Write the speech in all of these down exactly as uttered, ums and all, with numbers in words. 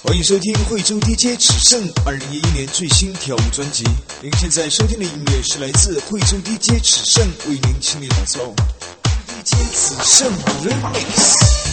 欢迎收听惠州 D J 只剩二零一一年最新跳舞专辑。您现在收听的音乐是来自惠州 D J 只剩为您倾力打造 D J 只剩 Remix。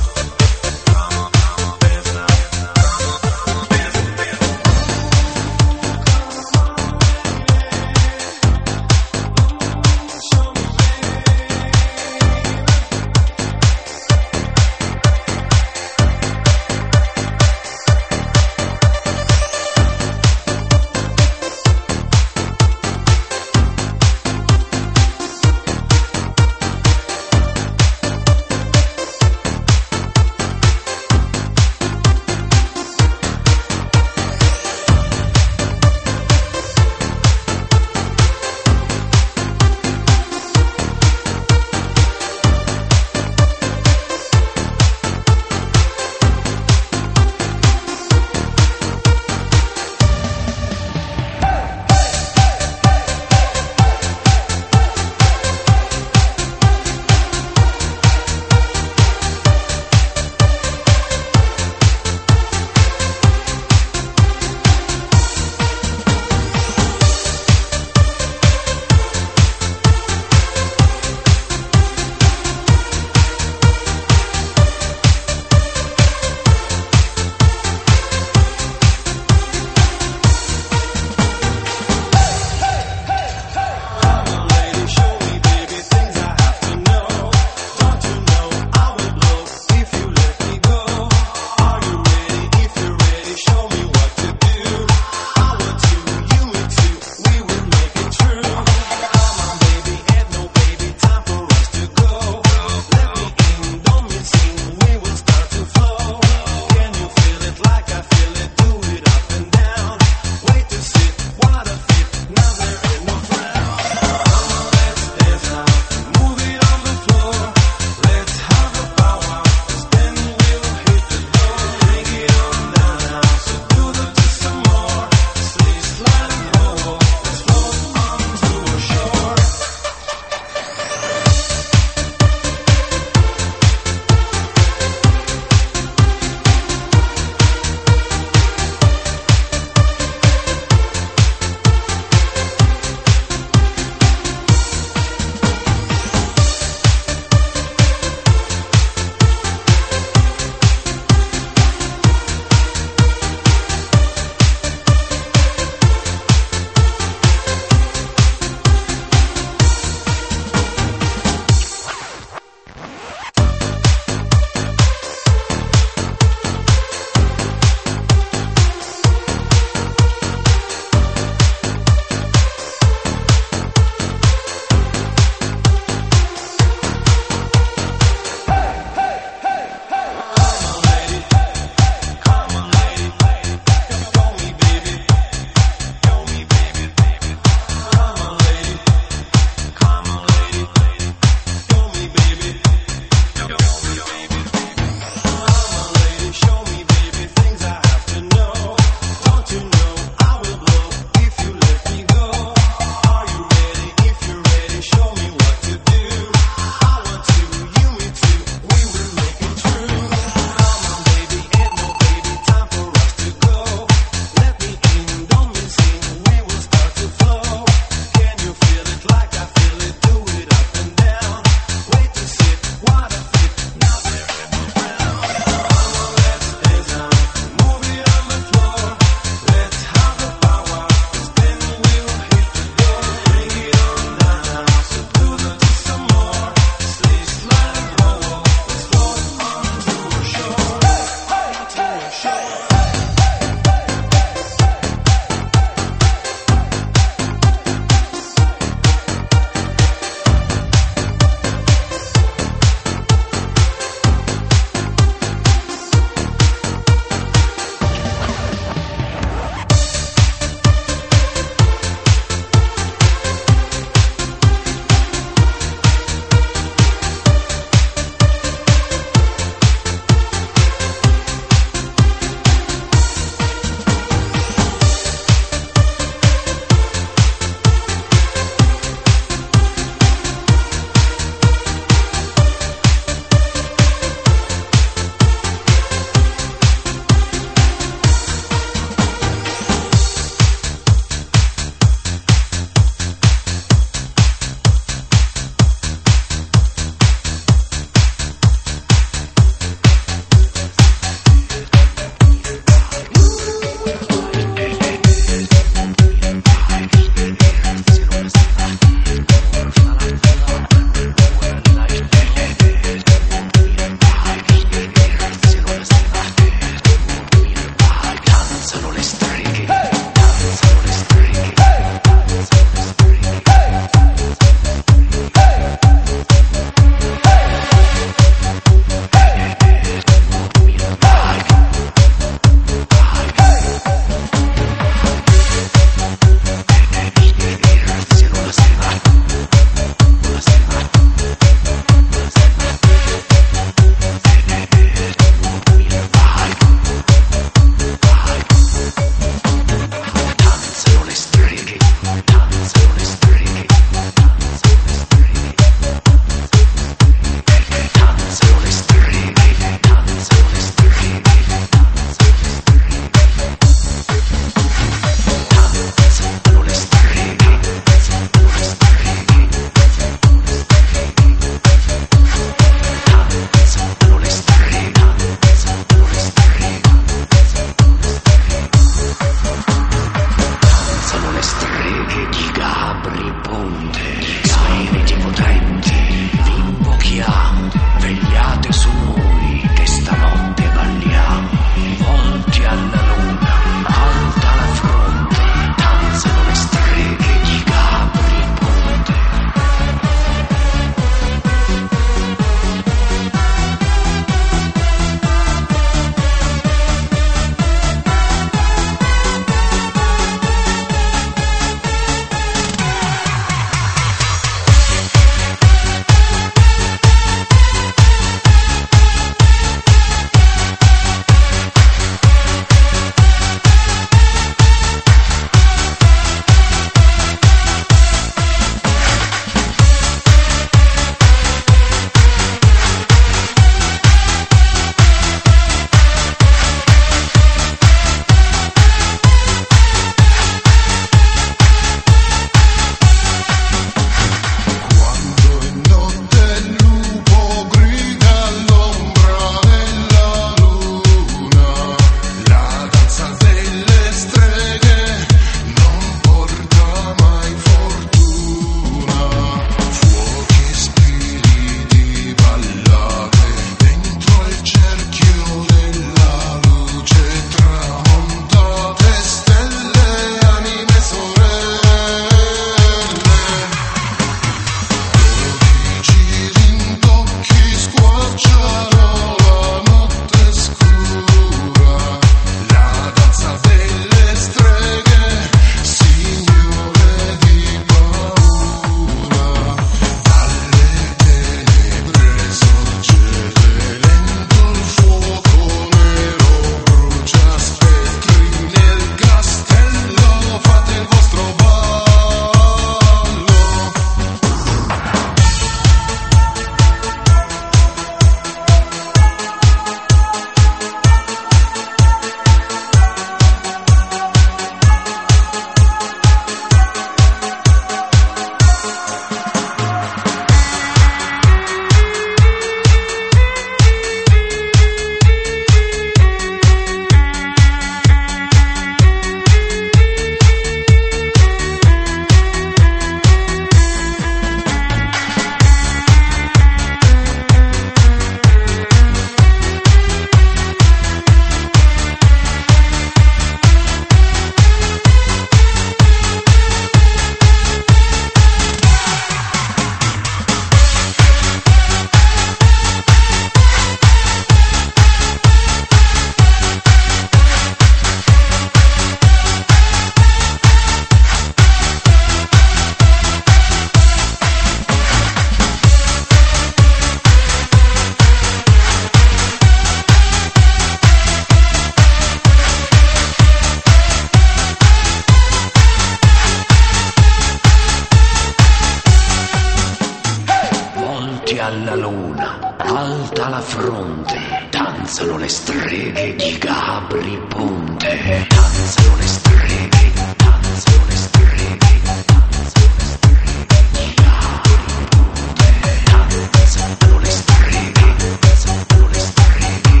alla fronte, danzano le streghe di Gabri Ponte, danzano le streghe, danzano le streghe, danzano le streghe di Gabri Ponte, danzano le streghe, danzano le streghe,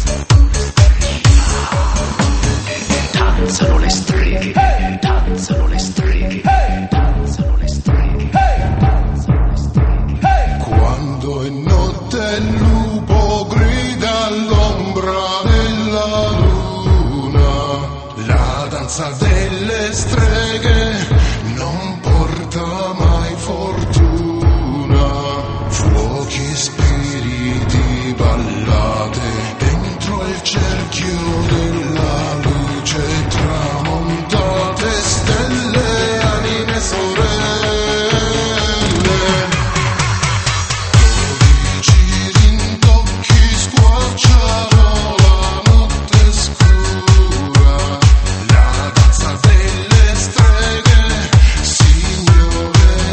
danzano le streghe, danzano le streghe, danzano le streghe. Quando è notte il lupo grida all'ombra della luna, la danza delle streghe non porta mai fortuna, fuochi e spiriti ballate dentro il cerchio della luce, tramontate stelle, anime sorelle. Signore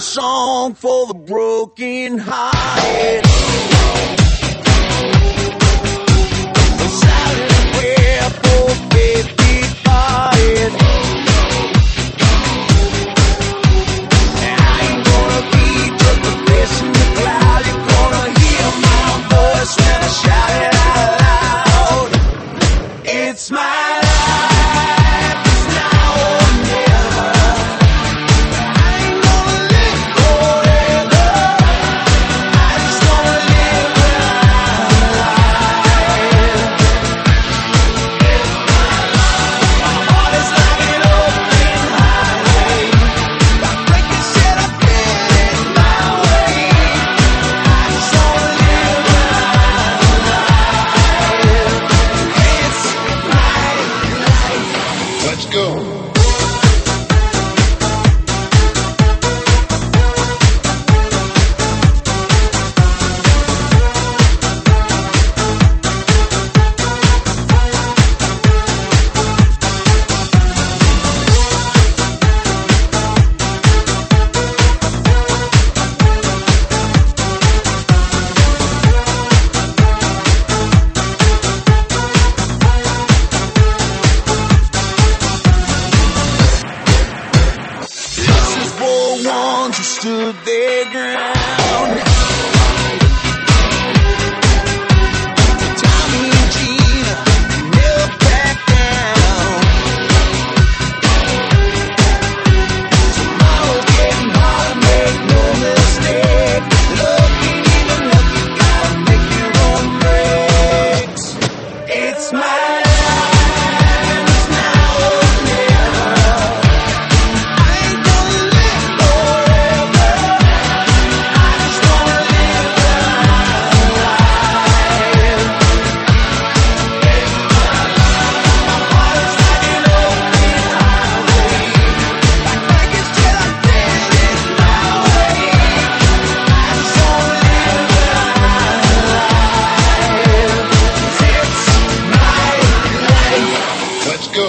song for the broken hearted. A silent prayer for faith departed. And I ain't gonna be just a face in the cloud. You're gonna hear my voice when I shout it out loud. It's my stood their ground. Tommy and Gina never back down. Tomorrow's getting harder, make no mistake. Love ain't even love, you gotta make your own breaks. It's my life, it's now or never. I ain't gonna live forever. I just wanna live my life. My heart is like an open highway. Like breakers till I get it my way. I just wanna live my life. 'Cause it's my life. Let's go.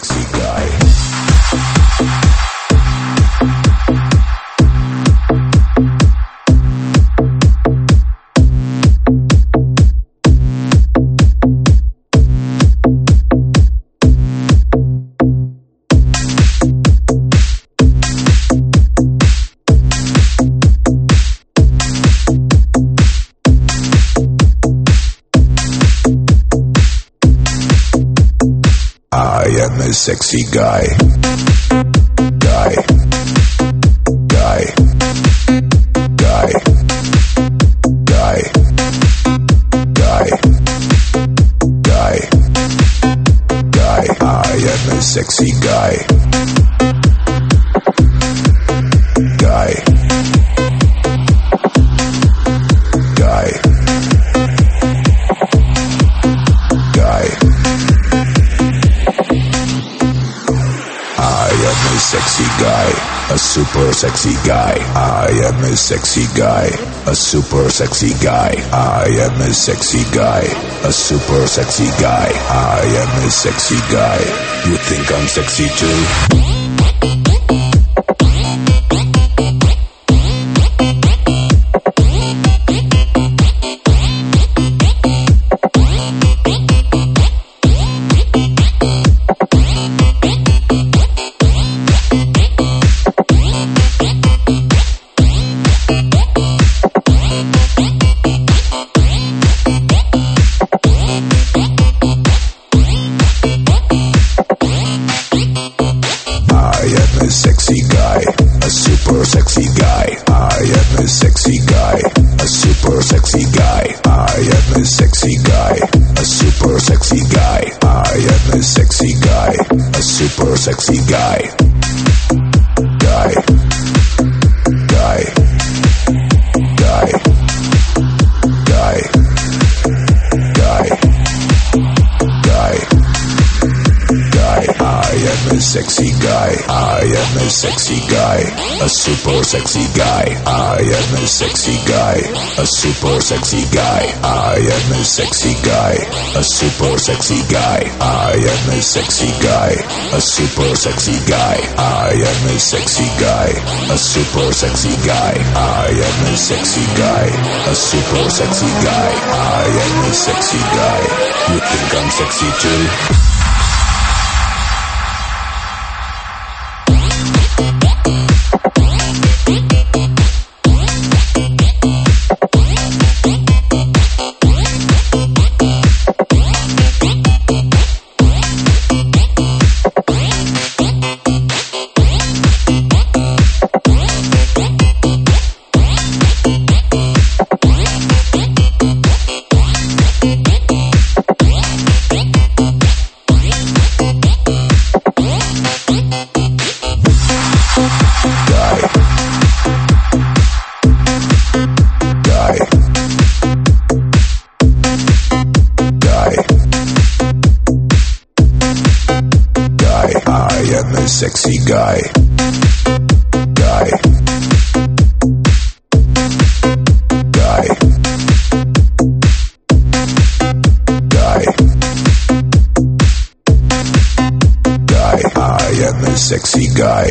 sexy guy. I am a sexy guy. Guy. Guy. Guy. Guy. Guy. Guy. Guy. I am a sexy guy. Guy. Guy. Guy. I am a sexy guy, a super sexy guy. I am a sexy guy, a super sexy guy. I am a sexy guy, a super sexy guy. I am a sexy guy. You think I'm sexy too? Sexy guy, a super sexy guy. I am a sexy guy, a super sexy guy. I am a sexy guy, a super sexy guy. I am a sexy guy, a super sexy guy. Guy, guy, guy, guy, guy, guy, guy. I am a sexy guy. I am a sexy guy, a super sexy guy. I am a sexy guy, a super sexy guy. I am a sexy guy, a super sexy guy. I am a sexy guy, a super sexy guy. I am a sexy guy, a super sexy guy. I am a sexy guy, a super sexy guy. I am a sexy guy. You think I'm sexy too? Sexy guy. Guy. Guy. Guy. Guy. I am a sexy guy.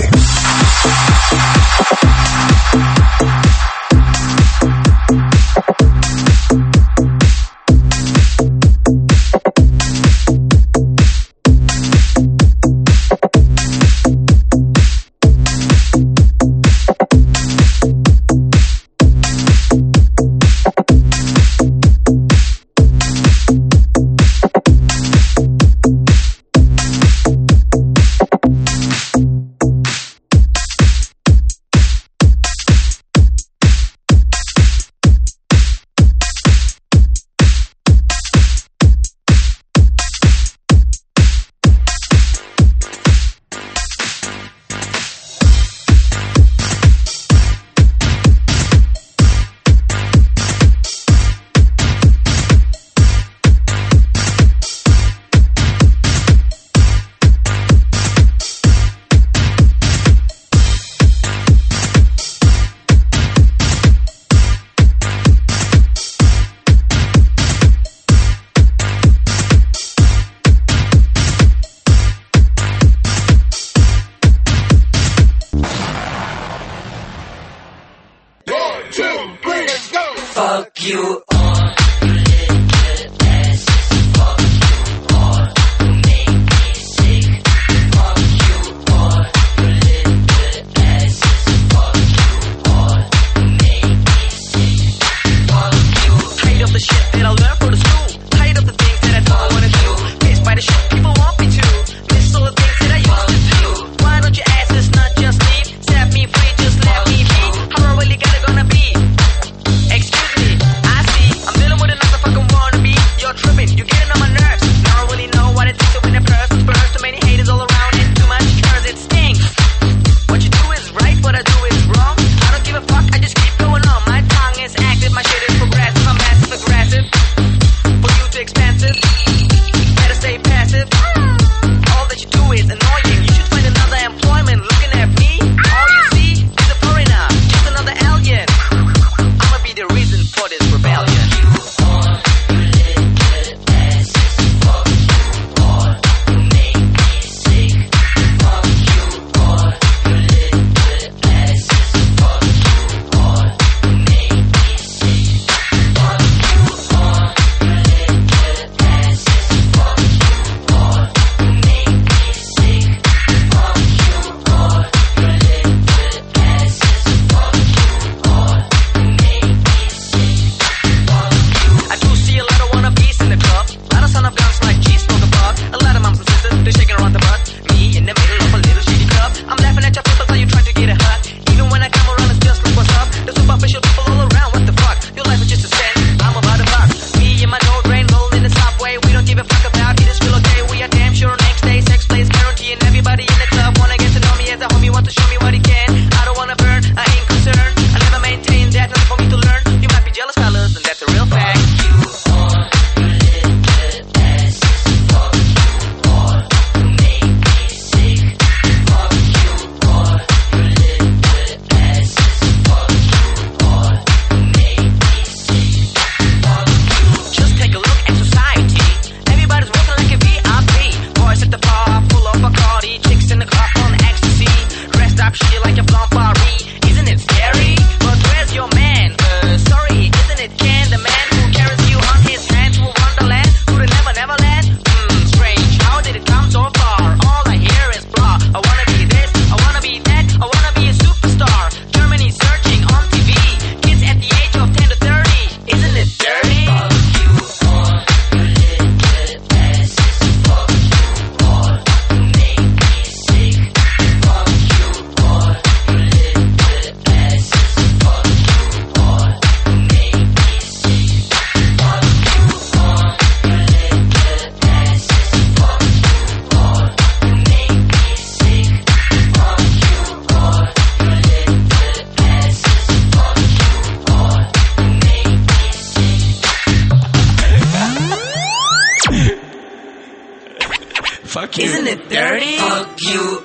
Fuck you. Isn't it dirty? Fuck you.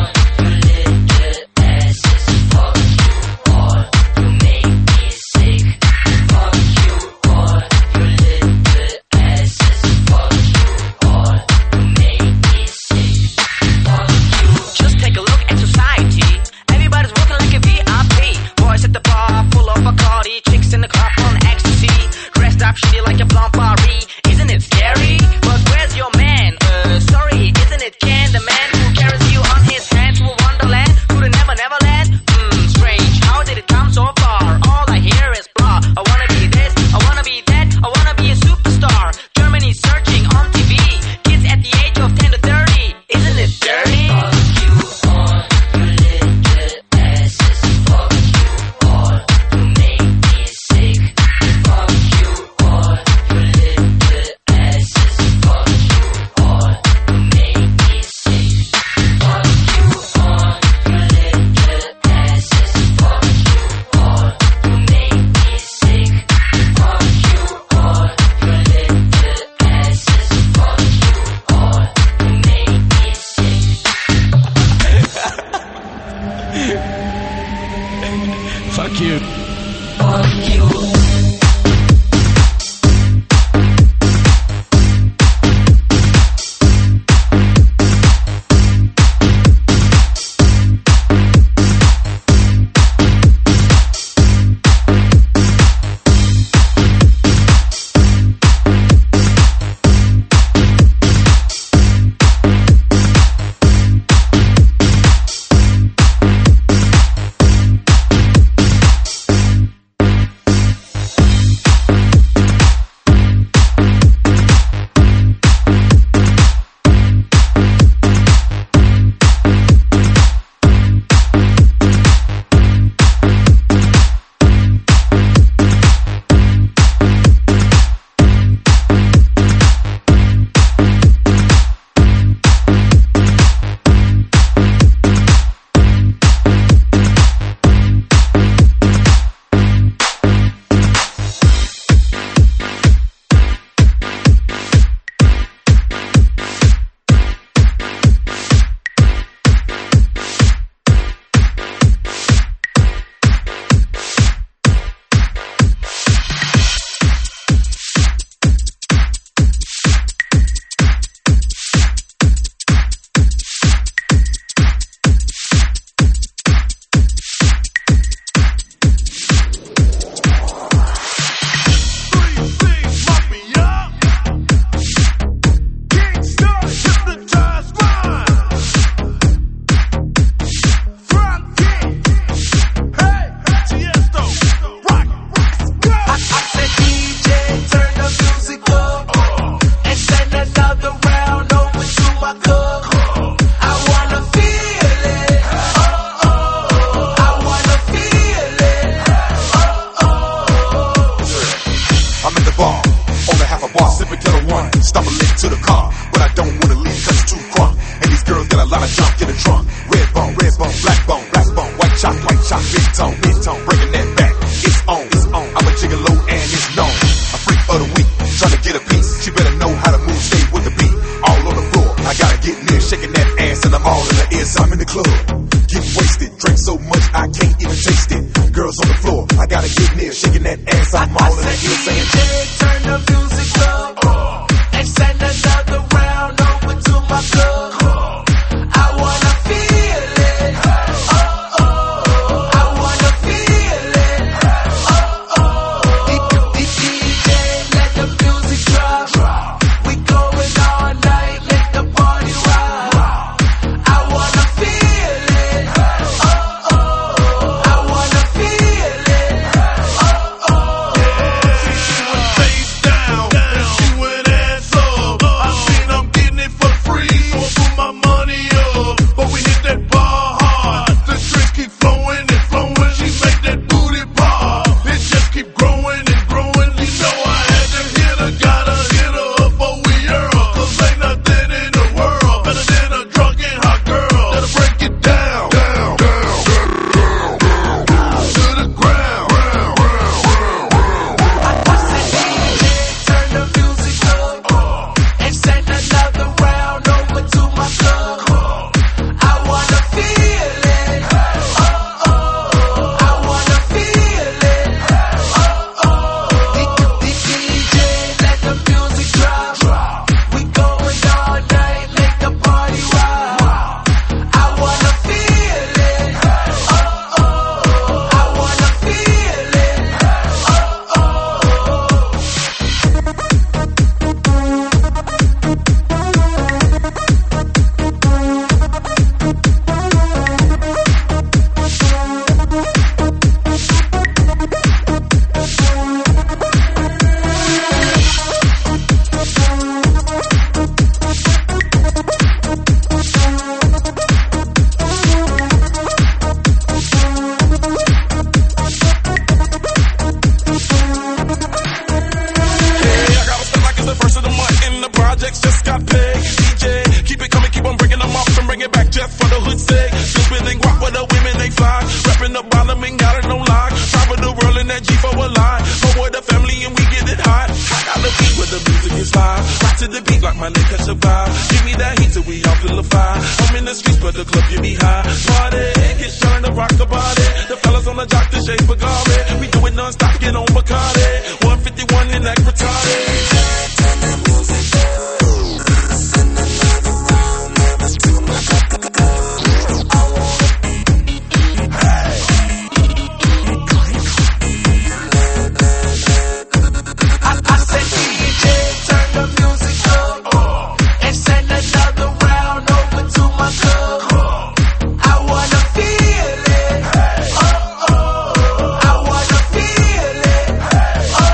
Fuck you. Fuck you. streets, but the club get me high. Party, get turned to rock the body. The fellas on the jock, the shape of garment. We do it non-stop, get on Bacardi. one fifty-one in that retarded. Oh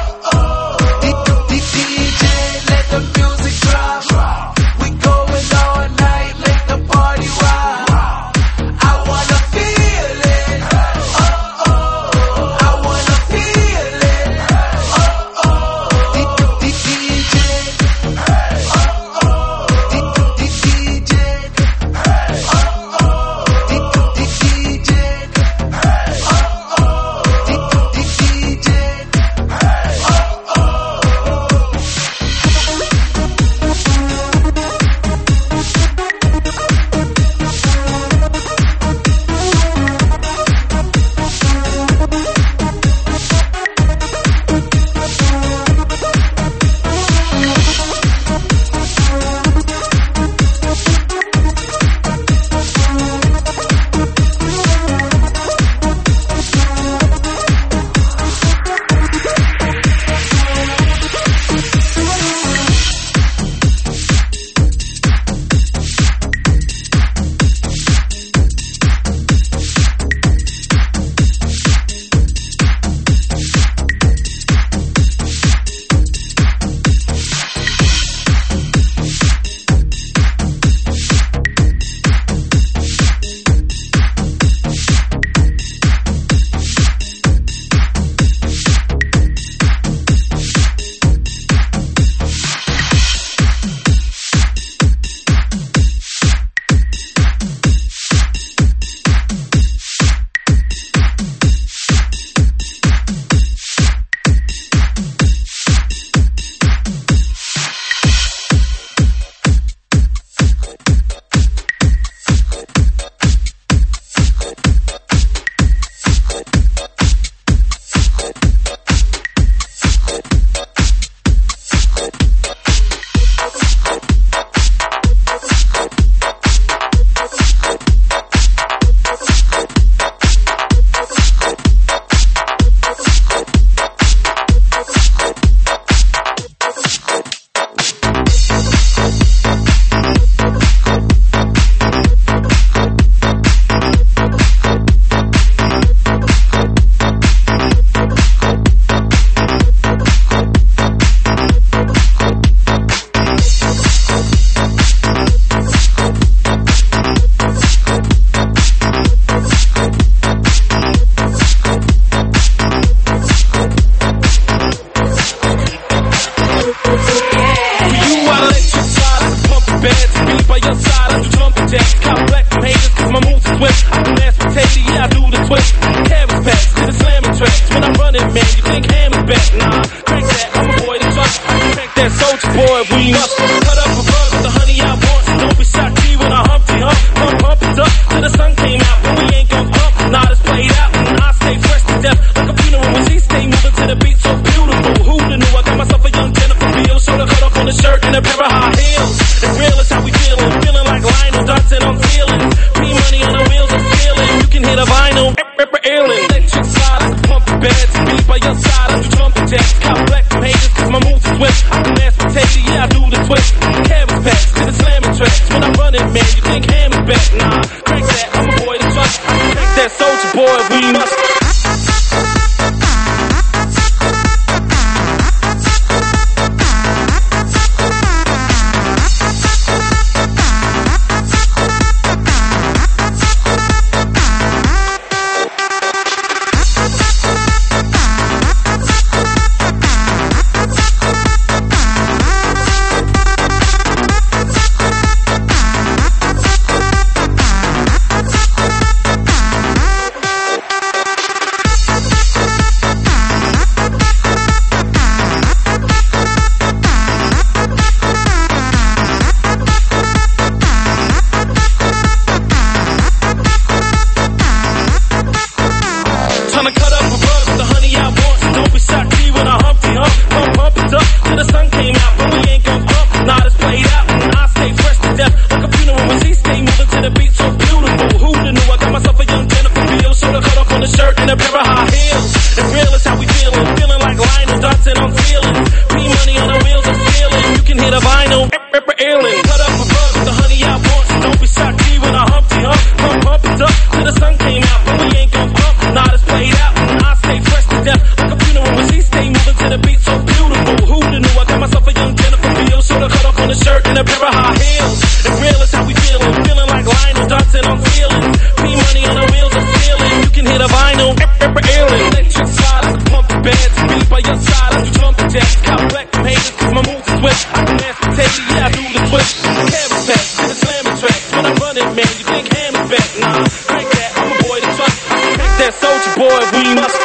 a pair of high heels. And real is how we feeling, feeling like Lionel dancing on ceilings. P-money on the wheels of stealing. You can hear the vinyl, ailing. Cut up a bug with the honey I want. So don't be shocked G when I humpty hump. Pump, pump it up till the sun came out. But we ain't gon' pump, not as played out. I stay fresh to death like a funeral when she stay moving to the beat so beautiful. Who'da knew I got myself a young Jennifer Beals. Shoulda cut off on the shirt and a pair of high heels. And real is how we feeling, feeling like Lionel dancing on ceilings. P-money on the wheels of stealing. You can hear the vinyl, ailing. Electric sliders, pump the bed, speed by your side as we jump the jacks. Cop black from haters, cause my moves is swift. I can ask for Teddy, yeah I do the twist. Canvas pack, to the slamming track. When I run it, man, you think ham is back? Nah, crank that, I'm a boy to trust. I can crank that soldier boy, we must.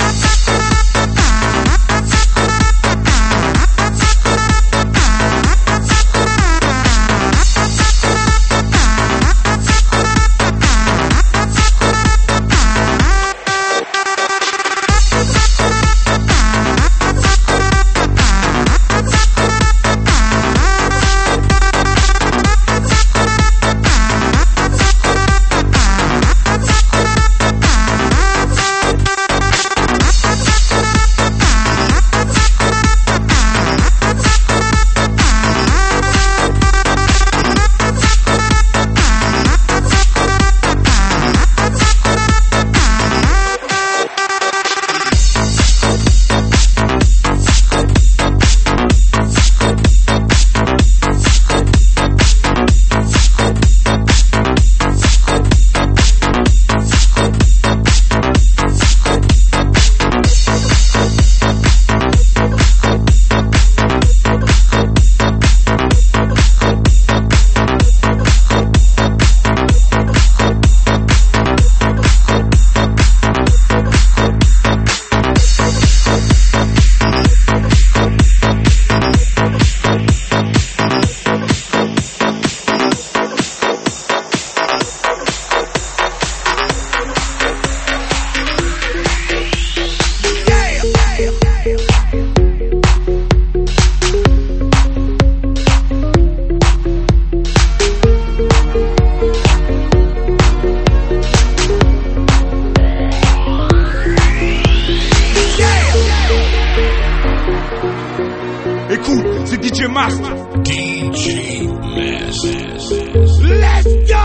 Écoute, c'est D J Mast. D J Mast. Let's go!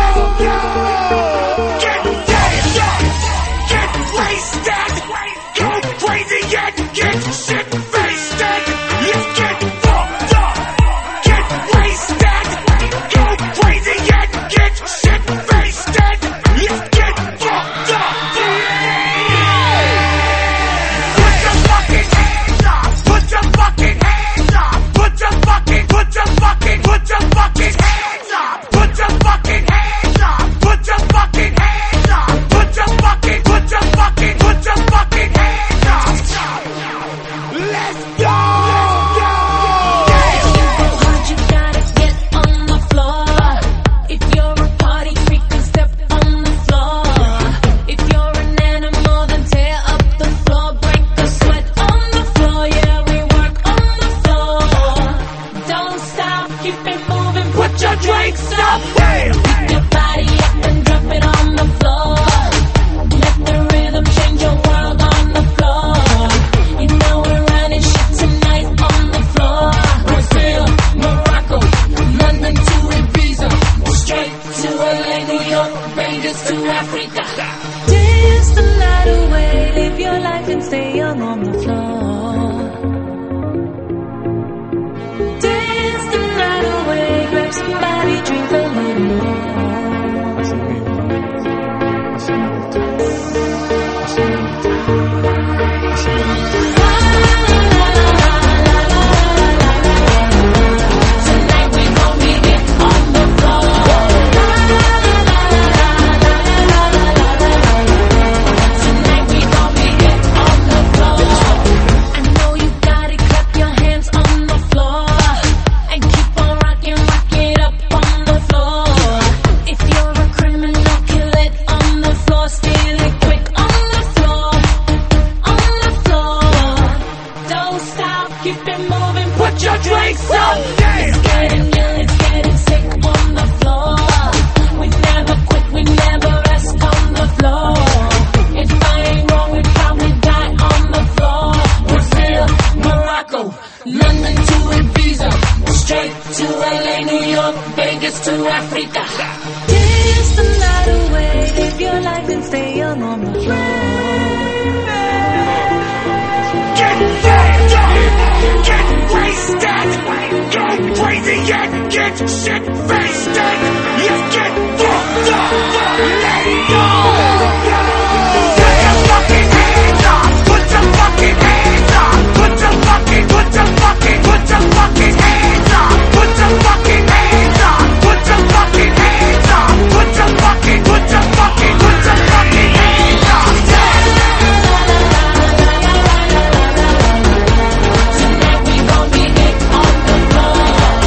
Get wasted! Get wasted! Go crazy and get shit faced! Let's get fucked up! Get wasted! Go crazy and get shit faced! Let's get fucked up! Put your fucking hands up! Put your fucking hands up! Put your fucking, put your fucking, put your fucking hands up! Put your fucking hands up! Put your fucking hands up! Put your fucking, put your fucking, put your fucking hands up! Let's go! Hard, you gotta get on the floor. If you're a party freak, then step on the floor. If you're an animal, then tear up the floor. Break the sweat on the floor. Yeah, we work on the floor. Don't stop, keep it moving. Put your drinks up. Pick your body up and drop it on the floor. Let the rhythm change your world on the floor. You know we're running shit tonight on the floor. Brazil, Morocco, London to Ibiza, straight to L A, New York, Vegas to Africa. Dance the night away, live your life and stay young on the floor. Dance the night away, grab somebody, drink a little more. Tonight we gon' be it on the floor. Tonight we gon' be it on the floor. I know you got it, clap your hands on the floor and keep on rocking, rock it up on the floor. If you're a criminal, kill it on the floor, steal it quick on the floor, on the floor. Don't stop, keep it moving, put your drinks up. It's getting ill, it's getting sick on the floor. We never quit, we never rest on the floor. If I ain't bitch, shit, face, steak. Let's get fucked up. Let's go. Put your fucking hands up. Put your fucking hands up. Put your fucking, put your fucking, put your fucking hands up. Put your fucking hands up. Put your fucking hands up. Put your fucking, put your fucking, put your fucking hands up. Tonight we gon' be hit on the floor.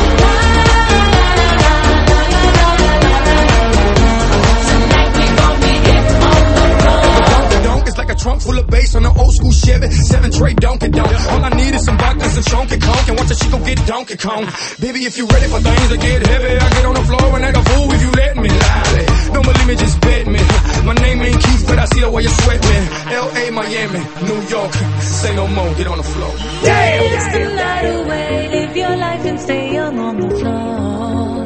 Tonight we gon' be hit on the floor. The donk is like a trunk full of bass on an old school Chevy. Seven tray Donkey Donk. All I need is some vodka, some Chonky Conk, and watch the shit go get Donkey Kong. Baby, if you ready for things to get heavy, I get on the floor and act a fool if you let me. Lie. Don't believe me, just bet me. My name ain't Keith, but I see the way you sweat me. L A, Miami, New York. Say no more, get on the floor. Dance the night away, live your life and stay young on the floor.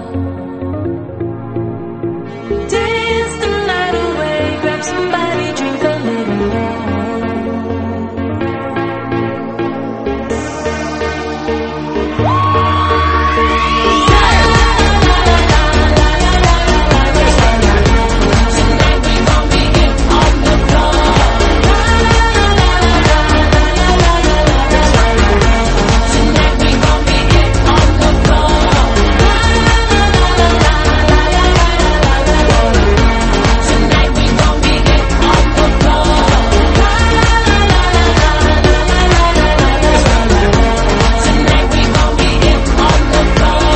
Dance the night away, grab somebody, drink a little more. Tonight we gon' be hit on the floor. Tonight we gon' be hit on the floor. Tonight we gon' be hit on the floor. Tonight we gon' be hit on the floor.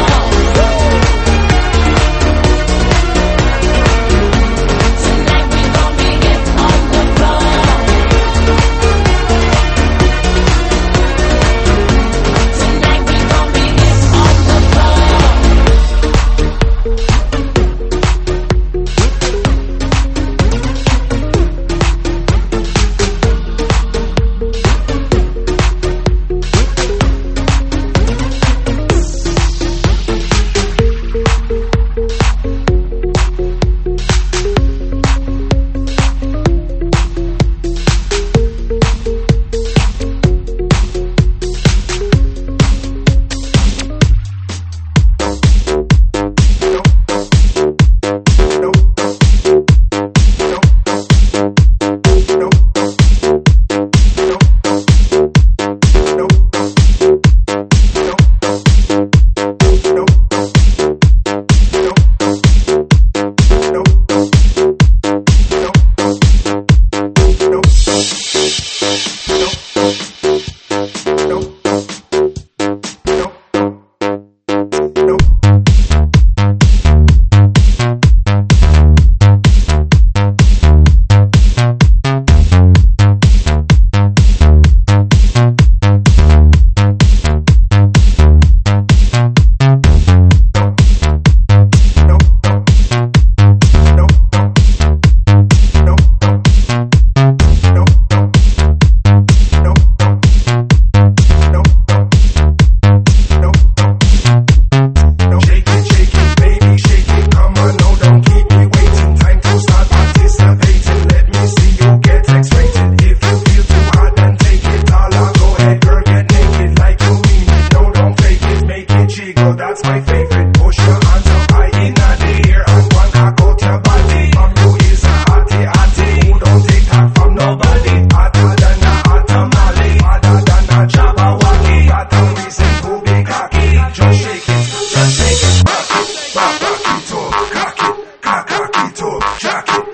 Tonight we gon' be hit on the floor. Tonight we gon' be hit on the floor. Shake it, shake it, baby, shake it. Come on, no, don't keep me waiting. Time to start participating. Let me see you get X-rated. If you feel too hot, then take it all out. Go ahead, girl, get naked like you mean it. No, don't fake it, make it jiggle. That's my favorite. Push your hands up high in the air and one cock out your body. From you is a hottie, hottie. Who don't take that from nobody? Hotter than a hot tamale, hotter than a Jabberwocky. Got a reason to be cocky. Just shake it, just shake it. Rock it, rock, rock it up. Cock it, cock, cock it up. Jack it,